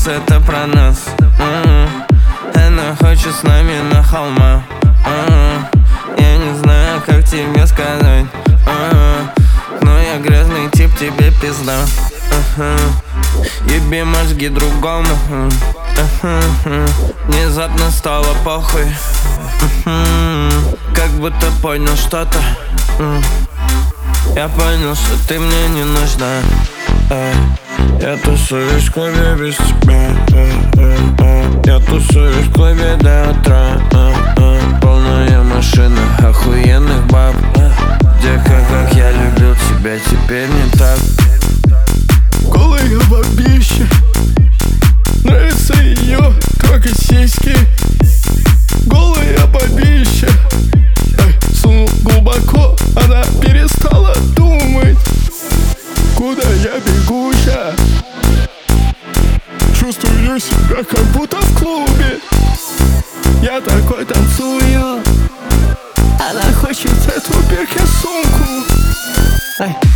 это про нас. Она хочет с нами на холмах. Я не знаю, как тебе сказать, но я грязный тип, тебе пизда. Еби мозги другому. Внезапно стало похуй. Как будто понял что-то. Я понял, что ты мне не нужна. Я тусуюсь в клубе без тебя. Я тусуюсь в клубе до утра. Полная машина охуенных баб. Девка, как я любил тебя, теперь не так. Голая бабища, нравится ее только сиськи. Голая бабища, сунул глубоко, она перестала думать, куда я бегу сейчас. Чувствую себя как будто в клубе. Я такой танцую, она хочет эту сумку.